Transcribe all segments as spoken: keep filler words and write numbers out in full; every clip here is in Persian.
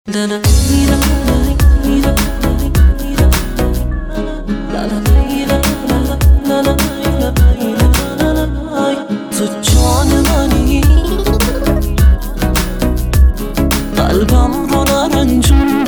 تو جان منی، قلبم رو نرنجون.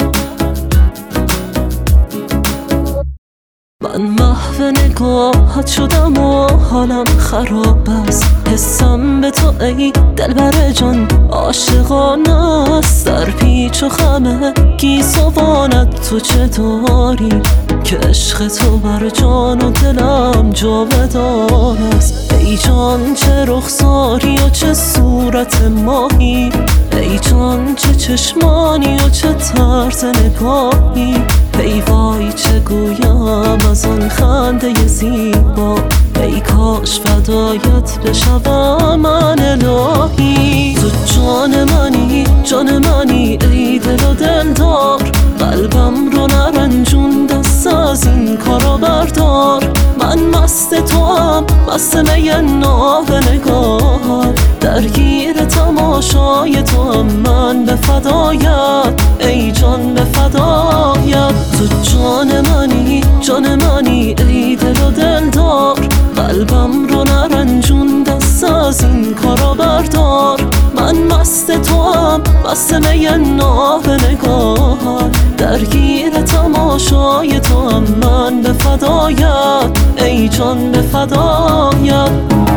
من محو نگاهت شدم و حالم خراب است. حسم به تو ای دلبر جان عاشقانه است. در پیچ و خمه گیسوانت تو چه داری که عشق تو بر جان و دلم جاودان است. ای جان چه رخساری و چه صورت ماهی، ای جان چه چشمانی و چه طرز نگاهی. ای وای چه گویم از آن خنده زیبا، ای کاش فدایت بشوم من الهی. تو جان منی، جان منی، ای دل و دلدار. قلبم رو نرنجون، دست از این کارا بردار. من مست تو هم، مست می ناب نگاه. درگیر تماشای تو هم من به فدایت، ای جان به فدایت. تو جان منی، جان منی، ای دل و دلدار. قلبم رو نرنجون، دست از این کارا بردار. من مست تو هم، مست می ناب نگاه. درگیر تماشای تو هم من به فدایت، ای جان به فدایت.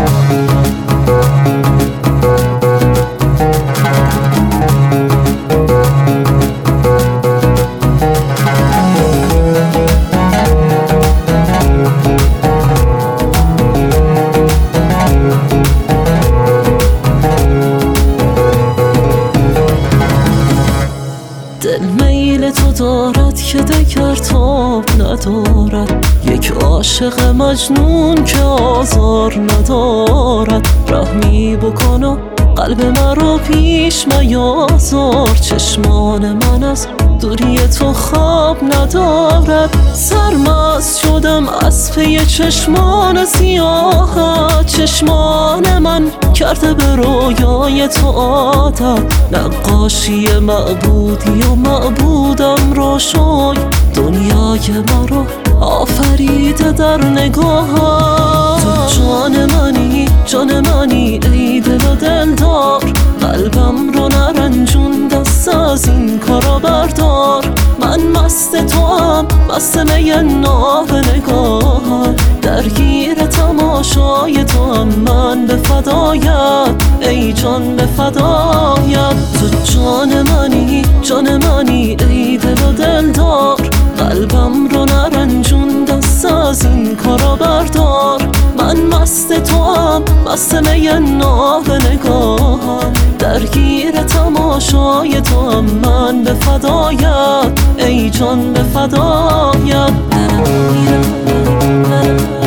دل میل تو دارد که دگر تاب ندارد. یک عاشق مجنون که آزار ندارد. رحمی بکن و قلب مرا پیش میازار. چشمان من از دوری تو خواب ندارد. سرمست شدم از پی چشمان سیاهت. چشمان من کرده به رویای تو عادت. نقاشی معبودی و معبودم رو شوی. دنیای مرا آفریده در نگاهت. تو جان منی، جان منی، ای دل و دلدار. قلبم رو نرنجون، دست از این کارا بردار. من مست تو هم، مست می ناب نگاه. درگیر تماشای تو هم من به فدایت، ای جان به فدایت. تو جان منی، جان منی، ای دل و دلدار. قلبم رو نرنجون، دست از این کارا بردار. من مست تو هم، مست می ناب نگاه. درگیر تماشای تو هم من به فدایت، ای جان به فدایت.